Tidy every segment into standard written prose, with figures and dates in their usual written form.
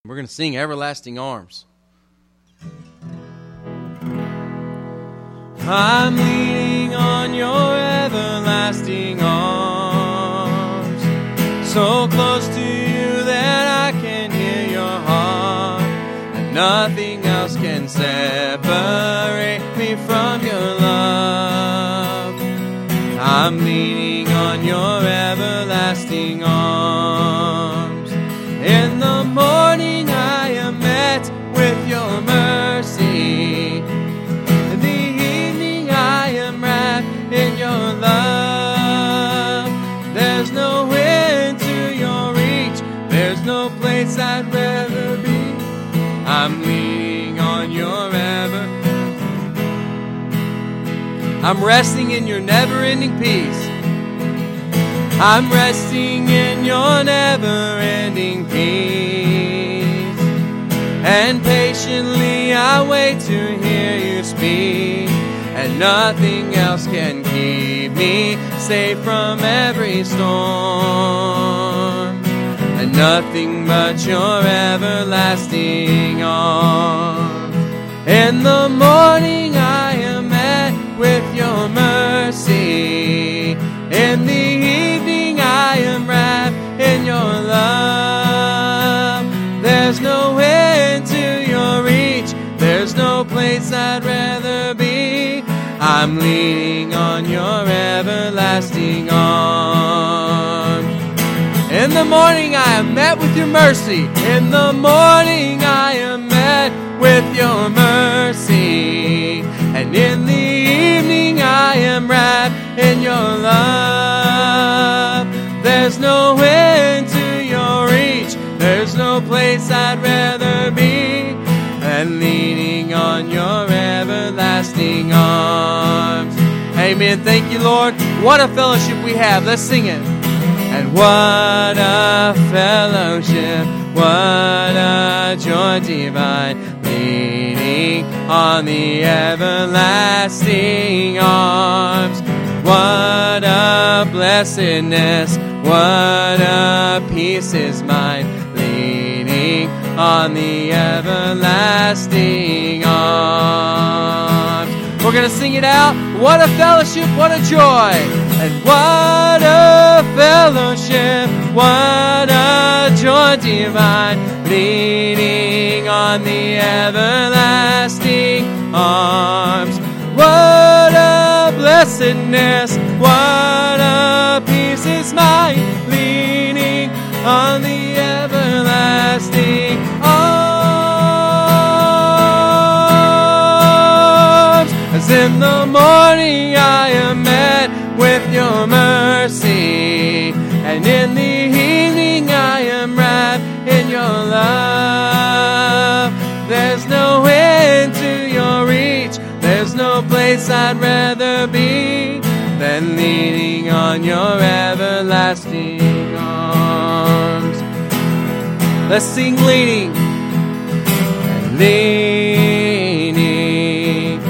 We're going to sing Everlasting Arms. I'm leaning on your everlasting arms, so close to you that I can hear your heart, and nothing else can separate me from your love. I'm leaning on your everlasting arms. In the morning I am met with your mercy. In the evening I am wrapped in your love. There's no end to your reach. There's no place I'd rather be. I'm leaning on your I'm resting in your never-ending peace. I'm resting in your never-ending peace. And patiently I wait to hear you speak. And nothing else can keep me safe from every storm. And nothing but your everlasting arms. In the morning I am met with your mercy. In the evening I am wrapped in your love. There's no end to your reach. There's no place I'd rather be. I'm leaning on your everlasting arms. In the morning I am met with your mercy. In the morning I am met with your mercy. And in the evening I am wrapped in your love. There's no end to your reach. There's no place I'd rather be than leaning on your everlasting arms. Amen. Thank you, Lord. What a fellowship we have. Let's sing it. And what a fellowship, what a joy divine, leaning on the everlasting arms. What a blessedness, what a peace is mine, leaning on the everlasting arms. We're going to sing it out. What a fellowship, what a joy. And what a fellowship, what a joy divine, leaning on the everlasting arms. What a blessedness, what a peace is mine, leaning on the everlasting arms. As in the morning I am met with your mercy, and in the evening I am wrapped in your love. There's no end to your reach. There's no place I'd rather be than leaning on your everlasting arms. Let's sing leaning. Leaning,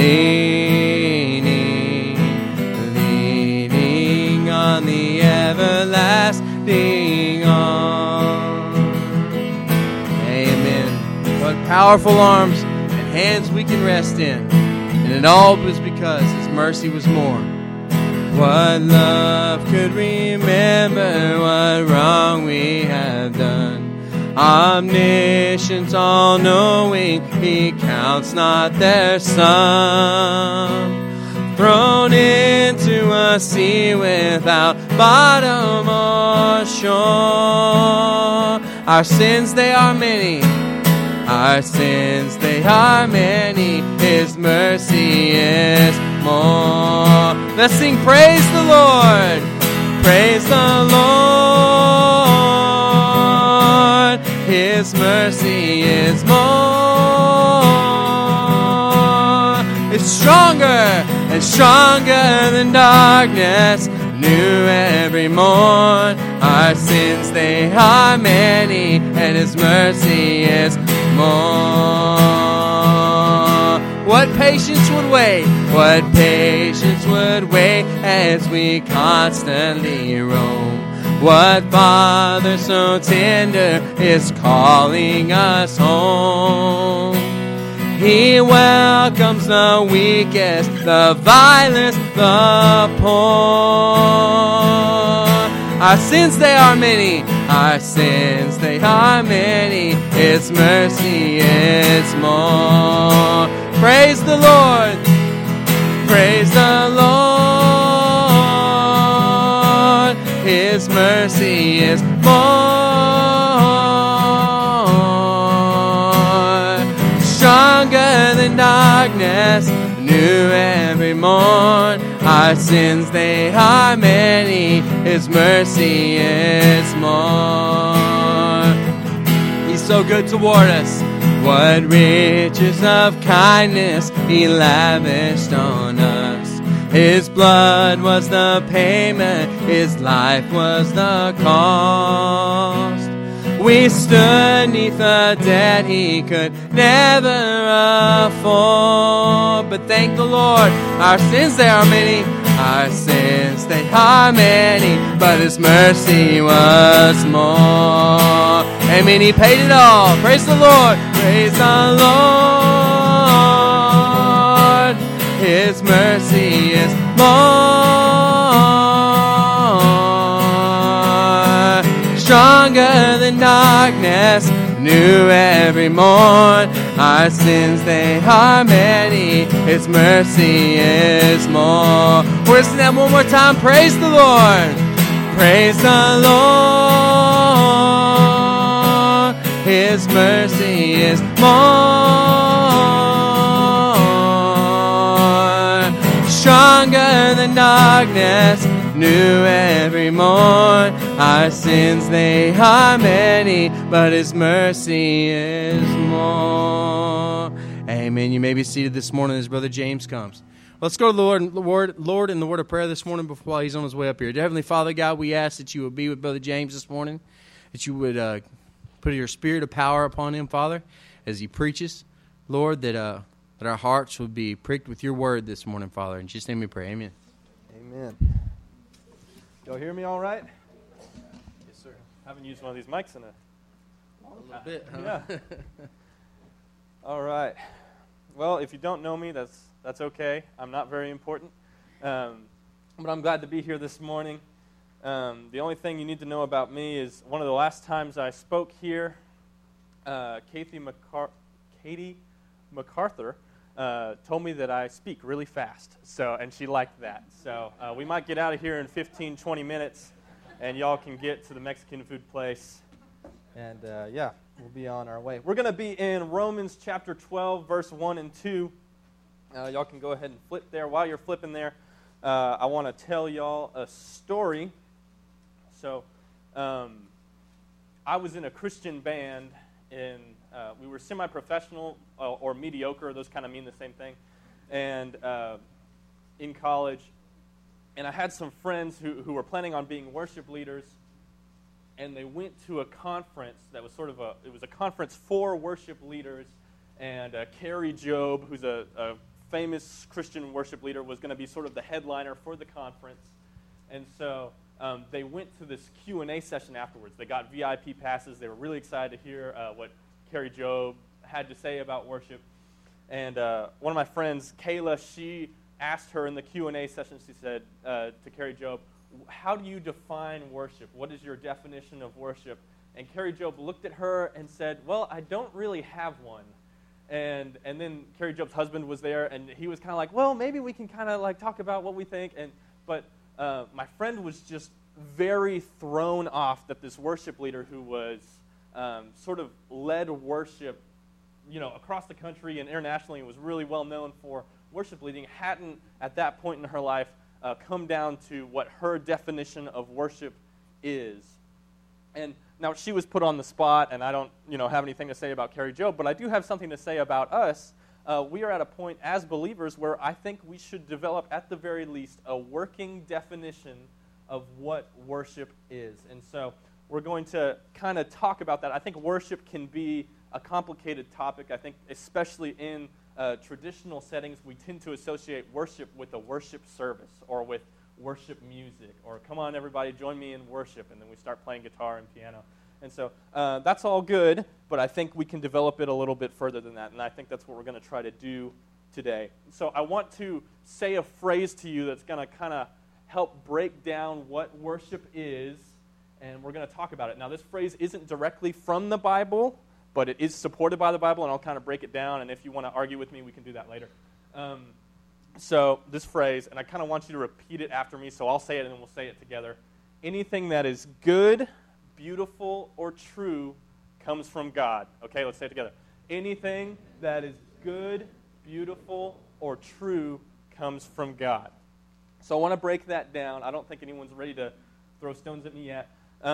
leaning, leaning on the everlasting arms. Amen. What powerful arms and hands we can rest in. And it all was because His mercy was more. What love could remember what wrong we have done? Omniscient, all-knowing, He counts not their sum. Thrown into a sea without bottom or shore. Our sins, they are many. Our sins, they are many. His mercy is more. Let's sing praise the Lord. Praise the Lord. His mercy is more. It's stronger and stronger than darkness. New every morn. Our sins, they are many, and His mercy is more. What patience would wait? What patience would wait as we constantly roam What Father so tender is calling us home? He welcomes the weakest, the vilest, the poor. Our sins, they are many. Our sins, they are many. His mercy is more. Praise the Lord. Praise the Lord. His mercy is more. Stronger than darkness, new every morn. Our sins, they are many. His mercy is more. He's so good toward us. What riches of kindness He lavished on us. His blood was the payment. His life was the cost. We stood neath a debt He could never afford. But thank the Lord, our sins, they are many. Our sins, they are many. But His mercy was more. Amen, He paid it all. Praise the Lord. Praise the Lord. His mercy is more. Stronger than darkness, new every morn. Our sins, they are many. His mercy is more. We're singing that one more time. Praise the Lord. Praise the Lord. His mercy is more. Stronger than darkness, new every morn. Our sins, they are many, but His mercy is more. Amen. You may be seated this morning as Brother James comes. Let's go to the Lord in the word of prayer this morning before he's on his way up here. Dear Heavenly Father, God, we ask that you would be with Brother James this morning, that you would put your spirit of power upon him, Father, as he preaches. Lord, that our hearts would be pricked with your word this morning, Father. In Jesus' name we pray. Amen. Amen. Y'all hear me all right? Yes, sir. I haven't used one of these mics in a little bit, huh? Yeah. All right. Well, if you don't know me, that's okay. I'm not very important. But I'm glad to be here this morning. The only thing you need to know about me is one of the last times I spoke here, Katie MacArthur told me that I speak really fast, and she liked that. So we might get out of here in 15, 20 minutes, and y'all can get to the Mexican food place. And we'll be on our way. We're going to be in Romans chapter 12, verse 1 and 2. Y'all can go ahead and flip there. While you're flipping there, I want to tell y'all a story. So I was in a Christian band we were semi-professional or mediocre. Those kind of mean the same thing. And in college, and I had some friends who were planning on being worship leaders, and they went to a conference that was it was a conference for worship leaders, and Carrie Job, who's a famous Christian worship leader, was going to be sort of the headliner for the conference. And so they went to this Q&A session afterwards. They got VIP passes. They were really excited to hear what Carrie Job had to say about worship. And one of my friends, Kayla, she asked her in the Q&A session, she said to Carrie Job, how do you define worship? What is your definition of worship? And Carrie Job looked at her and said, well, I don't really have one. And then Carrie Job's husband was there, and he was kind of like, well, maybe we can kind of like talk about what we think. But my friend was just very thrown off that this worship leader who was sort of led worship, across the country and internationally, and was really well known for worship leading, hadn't at that point in her life come down to what her definition of worship is. And now she was put on the spot, and I don't, have anything to say about Carrie Job, but I do have something to say about us. We are at a point as believers where I think we should develop, at the very least, a working definition of what worship is. And so we're going to kind of talk about that. I think worship can be a complicated topic. I think especially in traditional settings, we tend to associate worship with a worship service or with worship music, or come on everybody, join me in worship, and then we start playing guitar and piano. And so that's all good, but I think we can develop it a little bit further than that, and I think that's what we're going to try to do today. So I want to say a phrase to you that's going to kind of help break down what worship is, and we're going to talk about it. Now, this phrase isn't directly from the Bible, but it is supported by the Bible, and I'll kind of break it down, and if you want to argue with me, we can do that later. So this phrase, and I kind of want you to repeat it after me, so I'll say it and then we'll say it together. Anything that is good, beautiful, or true comes from God. Okay, let's say it together. Anything that is good, beautiful, or true comes from God. So I want to break that down. I don't think anyone's ready to throw stones at me yet.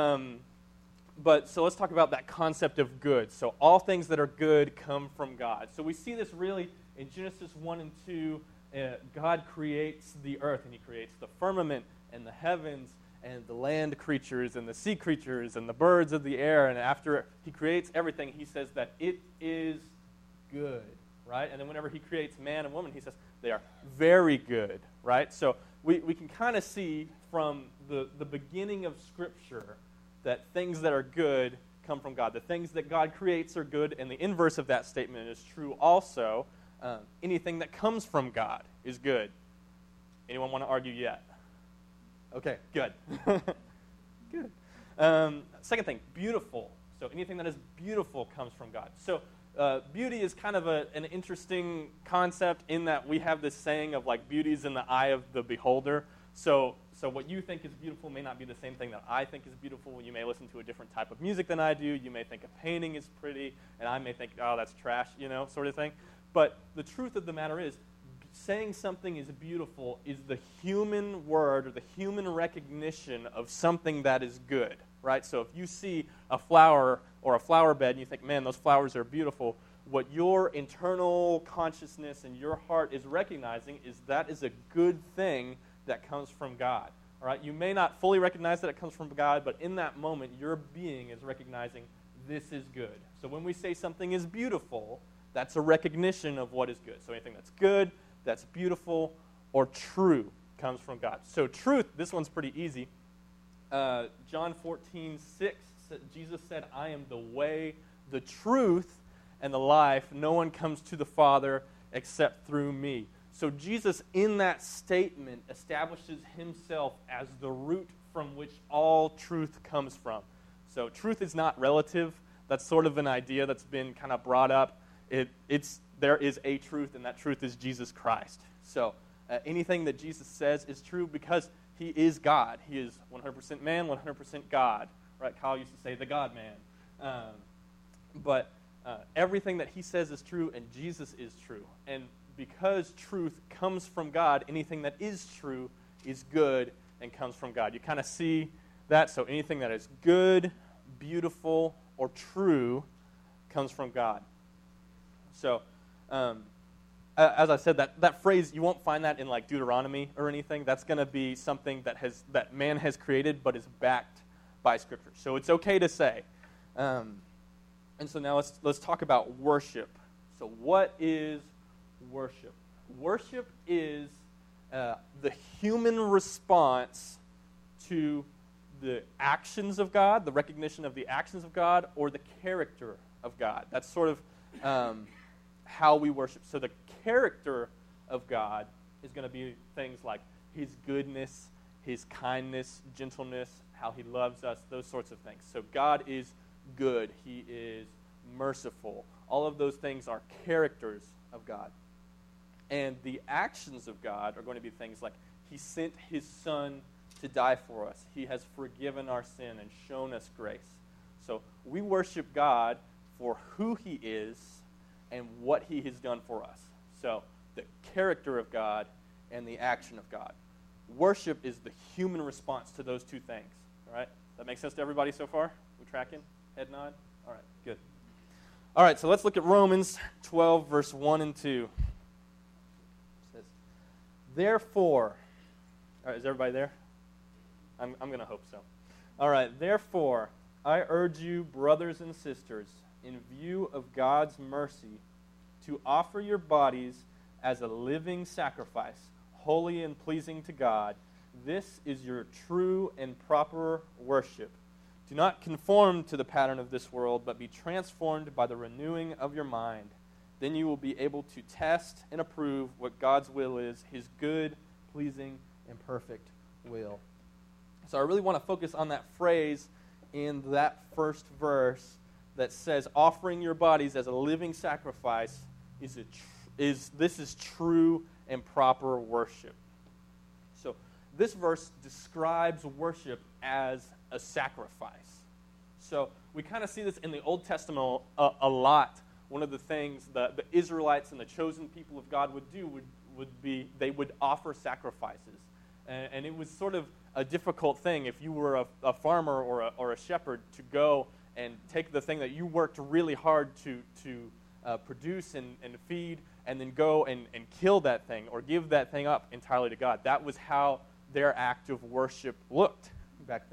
But so let's talk about that concept of good. So all things that are good come from God. So we see this really in Genesis 1 and 2. God creates the earth, and he creates the firmament and the heavens and the land creatures and the sea creatures and the birds of the air. And after he creates everything, he says that it is good, right? And then whenever he creates man and woman, he says they are very good, right? So we can kind of see from the beginning of Scripture that things that are good come from God. The things that God creates are good, and the inverse of that statement is true also. Anything that comes from God is good. Anyone want to argue yet? Okay, good. Good. Second thing, beautiful. So anything that is beautiful comes from God. So beauty is kind of an interesting concept in that we have this saying of like beauty is in the eye of the beholder. So what you think is beautiful may not be the same thing that I think is beautiful. You may listen to a different type of music than I do. You may think a painting is pretty, and I may think, oh, that's trash, sort of thing. But the truth of the matter is, saying something is beautiful is the human word or the human recognition of something that is good, right? So if you see a flower or a flower bed and you think, man, those flowers are beautiful, what your internal consciousness and your heart is recognizing is that is a good thing that comes from God, all right? You may not fully recognize that it comes from God, but in that moment, your being is recognizing this is good. So when we say something is beautiful, that's a recognition of what is good. So anything that's good, that's beautiful, or true comes from God. So truth, this one's pretty easy. John 14:6, Jesus said, I am the way, the truth, and the life. No one comes to the Father except through me. So Jesus, in that statement, establishes himself as the root from which all truth comes from. So truth is not relative. That's sort of an idea that's been kind of brought up. There is a truth, and that truth is Jesus Christ. So anything that Jesus says is true because he is God. He is 100% man, 100% God. Right? Kyle used to say the God-man. But everything that he says is true, and Jesus is true. And because truth comes from God, anything that is true is good and comes from God. You kind of see that. So anything that is good, beautiful, or true comes from God. So, as I said, that phrase, you won't find that in like Deuteronomy or anything. That's going to be something that man has created but is backed by Scripture. So it's okay to say. And so now let's talk about worship. So what is worship? Worship is the human response to the actions of God, the recognition of the actions of God, or the character of God. That's sort of how we worship. So the character of God is going to be things like his goodness, his kindness, gentleness, how he loves us, those sorts of things. So God is good. He is merciful. All of those things are characters of God. And the actions of God are going to be things like he sent his Son to die for us. He has forgiven our sin and shown us grace. So we worship God for who he is and what he has done for us. So the character of God and the action of God. Worship is the human response to those two things. All right? That makes sense to everybody so far? We tracking? Head nod? All right, good. All right, so let's look at Romans 12, verse 1 and 2. It says, therefore, all right, is everybody there? I'm going to hope so. All right, therefore, I urge you, brothers and sisters, in view of God's mercy, to offer your bodies as a living sacrifice, holy and pleasing to God. This is your true and proper worship. Do not conform to the pattern of this world, but be transformed by the renewing of your mind. Then you will be able to test and approve what God's will is, his good, pleasing, and perfect will. So I really want to focus on that phrase in that first verse that says, offering your bodies as a living sacrifice is true and proper worship. So this verse describes worship as a sacrifice. So we kind of see this in the Old Testament a lot. One of the things the Israelites and the chosen people of God would do would be they would offer sacrifices. And it was sort of a difficult thing if you were a farmer or a shepherd to go and take the thing that you worked really hard to produce and feed, and then go and kill that thing or give that thing up entirely to God. That was how their act of worship looked back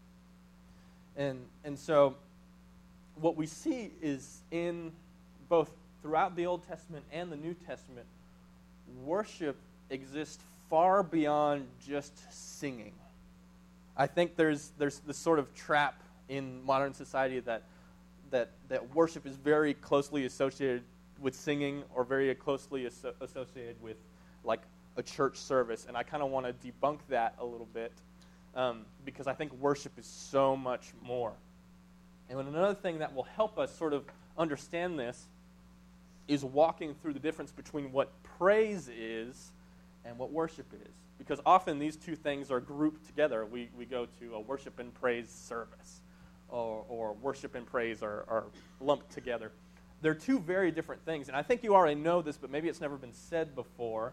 then. And so what we see is in both throughout the Old Testament and the New Testament, worship exists far beyond just singing. I think there's this sort of trap in modern society that worship is very closely associated with singing or very closely associated with like a church service. And I kind of want to debunk that a little bit because I think worship is so much more. And another thing that will help us sort of understand this is walking through the difference between what praise is and what worship is. Because often these two things are grouped together. We go to a worship and praise service, or worship and praise are lumped together. They're two very different things. And I think you already know this, but maybe it's never been said before.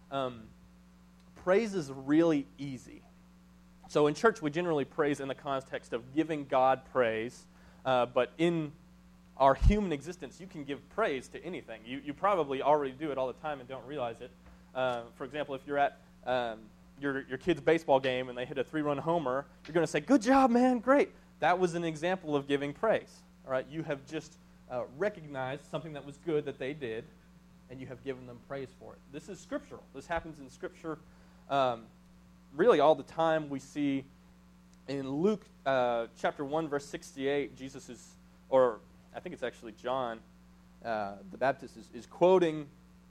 Praise is really easy. So in church, we generally praise in the context of giving God praise. But in our human existence, you can give praise to anything. You probably already do it all the time and don't realize it. For example, if you're at your kid's baseball game and they hit a 3-run homer, you're going to say, "Good job, man, great." That was an example of giving praise. All right, you have just recognized something that was good that they did, and you have given them praise for it. This is scriptural. This happens in Scripture really all the time. We see in Luke chapter 1, verse 68, Jesus is, or I think it's actually John the Baptist is quoting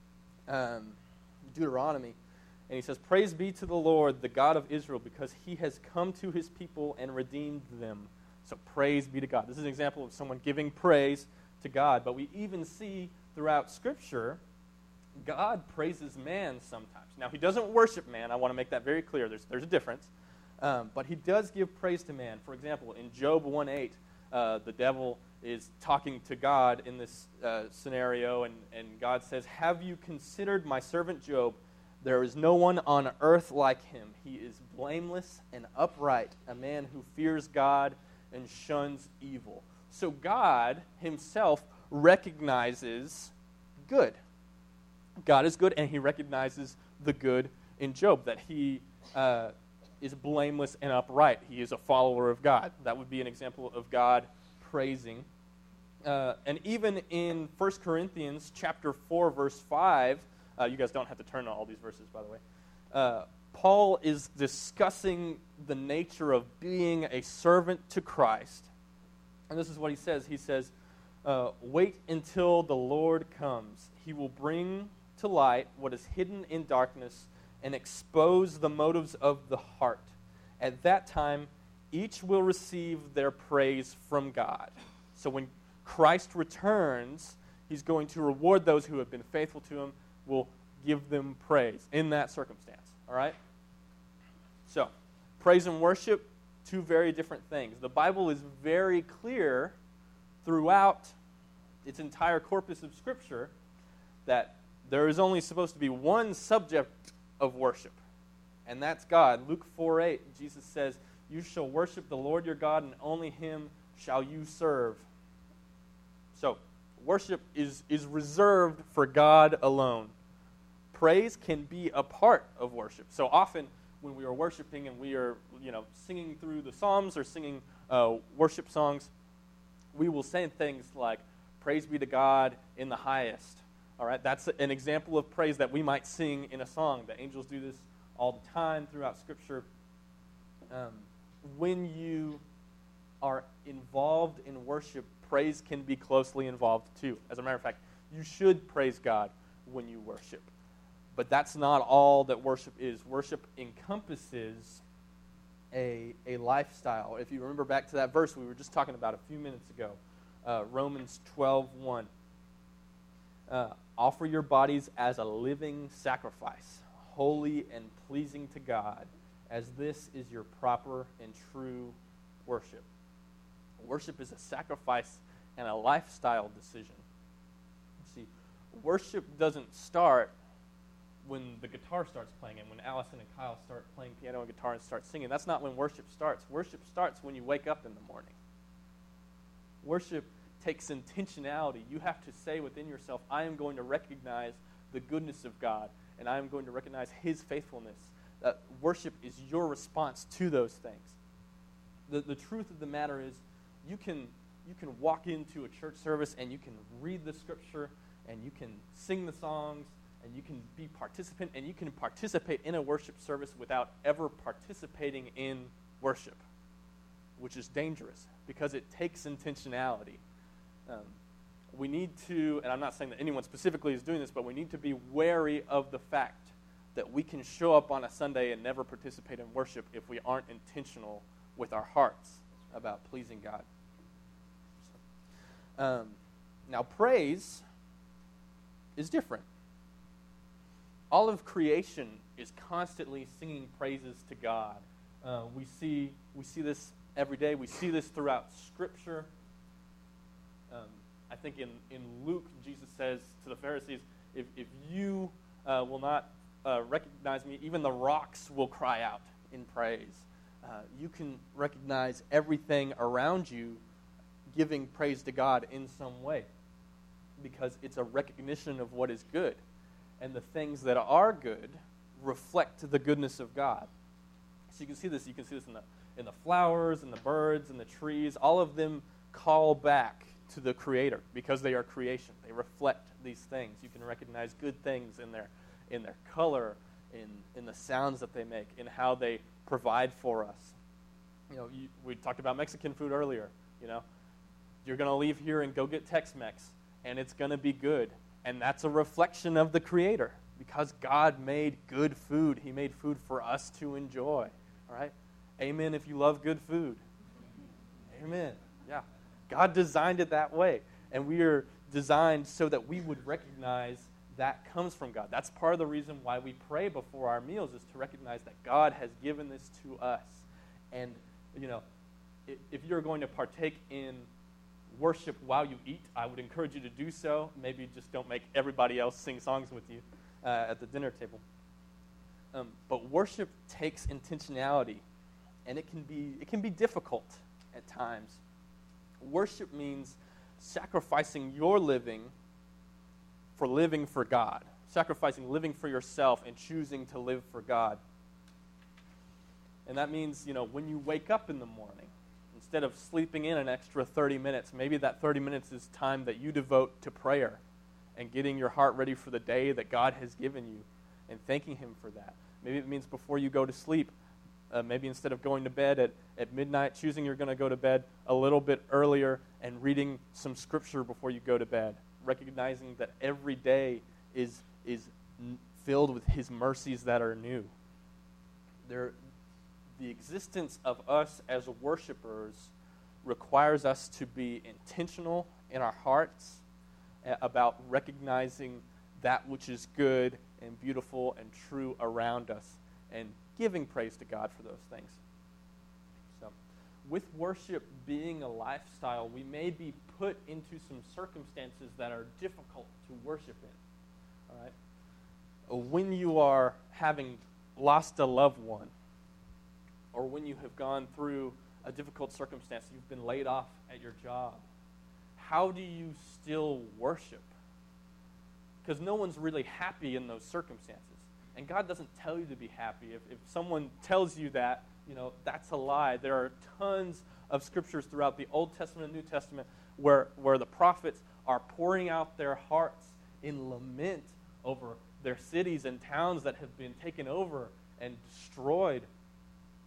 Deuteronomy, and he says, "Praise be to the Lord, the God of Israel, because he has come to his people and redeemed them." So praise be to God. This is an example of someone giving praise to God. But we even see throughout Scripture, God praises man sometimes. Now, he doesn't worship man. I want to make that very clear. There's a difference. But he does give praise to man. For example, in Job 1:8, the devil is talking to God in this scenario, and God says, "Have you considered my servant Job? There is no one on earth like him. He is blameless and upright, a man who fears God and shuns evil." So God himself recognizes good. God is good, and he recognizes the good in Job, that he is blameless and upright. He is a follower of God. That would be an example of God praising. And even in 1 Corinthians chapter 4, verse 5, you guys don't have to turn to all these verses, by the way. Paul is discussing the nature of being a servant to Christ. And this is what he says. He says, "Wait until the Lord comes. He will bring to light what is hidden in darkness and expose the motives of the heart. At that time, each will receive their praise from God." So when Christ returns, he's going to reward those who have been faithful to him, will give them praise in that circumstance. All right? So, praise and worship, two very different things. The Bible is very clear throughout its entire corpus of Scripture that there is only supposed to be one subject of worship, and that's God. Luke 4:8, Jesus says, "You shall worship the Lord your God, and only him shall you serve." So, worship is reserved for God alone. Praise can be a part of worship. So often when we are worshiping and we are, singing through the Psalms or singing worship songs, we will say things like, "Praise be to God in the highest." All right, that's an example of praise that we might sing in a song. The angels do this all the time throughout Scripture. When you are involved in worship, praise can be closely involved too. As a matter of fact, you should praise God when you worship. But that's not all that worship is. Worship encompasses a lifestyle. If you remember back to that verse we were just talking about a few minutes ago, Romans 12:1. Offer your bodies as a living sacrifice, holy and pleasing to God, as this is your proper and true worship. Worship is a sacrifice and a lifestyle decision. See, worship doesn't start when the guitar starts playing and when Allison and Kyle start playing piano and guitar and start singing. That's not when worship starts. Worship starts when you wake up in the morning. Worship takes intentionality. You have to say within yourself, I am going to recognize the goodness of God, and I am going to recognize His faithfulness. Worship is your response to those things. The truth of the matter is, you can walk into a church service and you can read the scripture and you can sing the songs and you can be participant and you can participate in a worship service without ever participating in worship, which is dangerous because it takes intentionality. We need to, and I'm not saying that anyone specifically is doing this, but we need to be wary of the fact that we can show up on a Sunday and never participate in worship if we aren't intentional with our hearts about pleasing God. Now, praise is different. All of creation is constantly singing praises to God. We see this every day. We see this throughout Scripture. I think in Luke, Jesus says to the Pharisees, if you will not recognize me, even the rocks will cry out in praise. You can recognize everything around you giving praise to God in some way because it's a recognition of what is good. And the things that are good reflect the goodness of God. So you can see this. You can see this in the flowers, and the birds, and the trees. All of them call back to the Creator because they are creation. They reflect these things. You can recognize good things in their color, in the sounds that they make, in how they provide for us. We talked about Mexican food earlier. You're going to leave here and go get Tex-Mex, and it's going to be good. And that's a reflection of the Creator because God made good food. He made food for us to enjoy. All right? Amen if you love good food. Amen. Yeah. God designed it that way. And we are designed so that we would recognize that comes from God. That's part of the reason why we pray before our meals is to recognize that God has given this to us. And, if you're going to partake in worship while you eat, I would encourage you to do so. Maybe just don't make everybody else sing songs with you at the dinner table. But worship takes intentionality, and it can be difficult at times. Worship means sacrificing your living for God, sacrificing living for yourself and choosing to live for God. And that means, when you wake up in the morning, instead of sleeping in an extra 30 minutes, maybe that 30 minutes is time that you devote to prayer and getting your heart ready for the day that God has given you and thanking Him for that. Maybe it means before you go to sleep, maybe instead of going to bed at midnight, choosing you're going to go to bed a little bit earlier and reading some scripture before you go to bed, recognizing that every day is filled with His mercies that are new. The existence of us as worshipers requires us to be intentional in our hearts about recognizing that which is good and beautiful and true around us and giving praise to God for those things. So, with worship being a lifestyle, we may be put into some circumstances that are difficult to worship in. All right? When you are having lost a loved one, or when you have gone through a difficult circumstance, you've been laid off at your job, how do you still worship? Because no one's really happy in those circumstances. And God doesn't tell you to be happy. If someone tells you that, that's a lie. There are tons of scriptures throughout the Old Testament and New Testament where the prophets are pouring out their hearts in lament over their cities and towns that have been taken over and destroyed.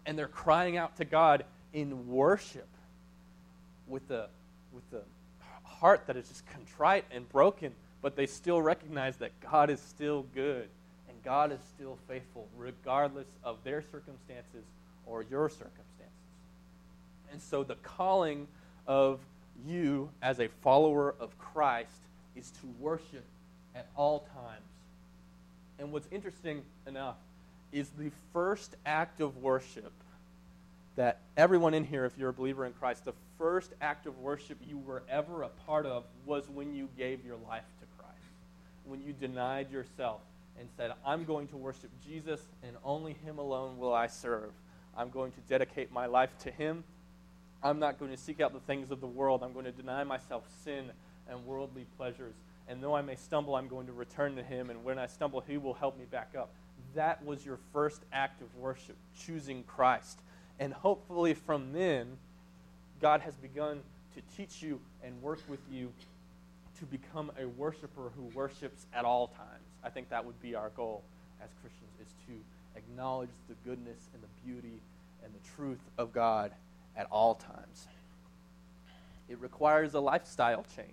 And they're crying out to God in worship with the heart that is just contrite and broken, but they still recognize that God is still good and God is still faithful regardless of their circumstances or your circumstances. And so the calling of you as a follower of Christ is to worship at all times. And what's interesting enough is the first act of worship that everyone in here, if you're a believer in Christ, the first act of worship you were ever a part of was when you gave your life to Christ. When you denied yourself and said, I'm going to worship Jesus and only Him alone will I serve. I'm going to dedicate my life to Him. I'm not going to seek out the things of the world. I'm going to deny myself sin and worldly pleasures. And though I may stumble, I'm going to return to Him. And when I stumble, He will help me back up. That was your first act of worship, choosing Christ. And hopefully from then, God has begun to teach you and work with you to become a worshiper who worships at all times. I think that would be our goal as Christians, is to acknowledge the goodness and the beauty and the truth of God at all times. It requires a lifestyle change.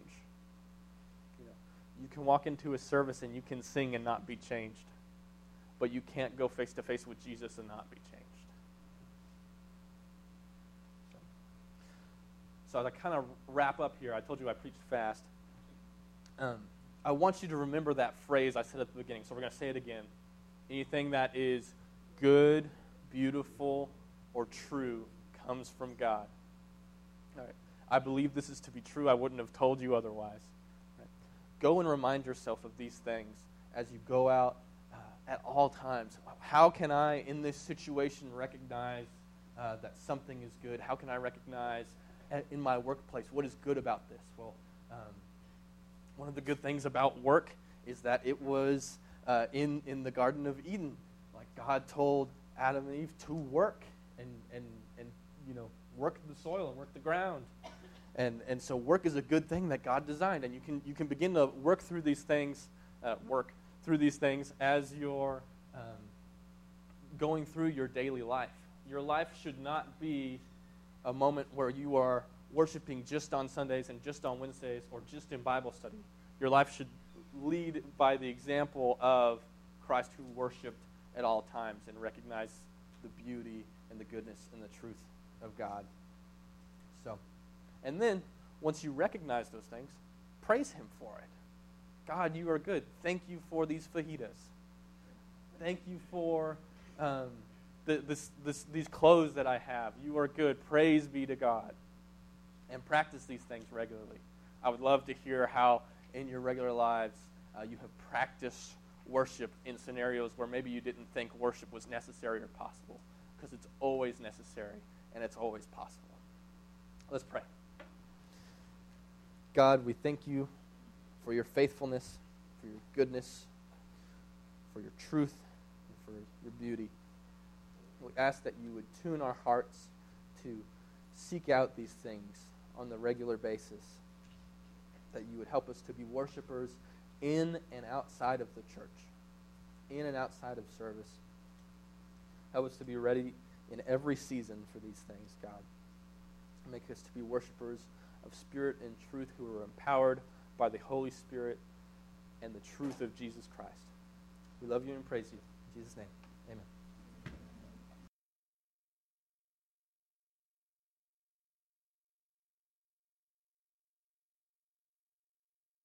You can walk into a service and you can sing and not be changed, but you can't go face to face with Jesus and not be changed. So as I kind of wrap up here, I told you I preached fast. I want you to remember that phrase I said at the beginning, so we're going to say it again. Anything that is good, beautiful, or true comes from God. All right. I believe this is to be true. I wouldn't have told you otherwise. Right. Go and remind yourself of these things as you go out at all times. How can I, in this situation, recognize that something is good? How can I recognize in my workplace what is good about this? Well, one of the good things about work is that it was in the Garden of Eden. Like God told Adam and Eve to work and work the soil and work the ground. And so work is a good thing that God designed, and you can begin to work through these things as you're going through your daily life. Your life should not be a moment where you are worshiping just on Sundays and just on Wednesdays or just in Bible study. Your life should lead by the example of Christ, who worshiped at all times and recognized the beauty and the goodness and the truth of God. So, and then once you recognize those things, praise Him for it. God, you are good. Thank you for these fajitas. Thank you for these clothes that I have. You are good. Praise be to God. And practice these things regularly. I would love to hear how in your regular lives you have practiced worship in scenarios where maybe you didn't think worship was necessary or possible, because it's always necessary and it's always possible. Let's pray. God, we thank you for your faithfulness, for your goodness, for your truth, and for your beauty. We ask that you would tune our hearts to seek out these things on the regular basis, that you would help us to be worshipers in and outside of the church, in and outside of service. Help us to be ready in every season for these things, God. Make us to be worshipers of spirit and truth who are empowered by the Holy Spirit and the truth of Jesus Christ. We love you and praise you. In Jesus' name.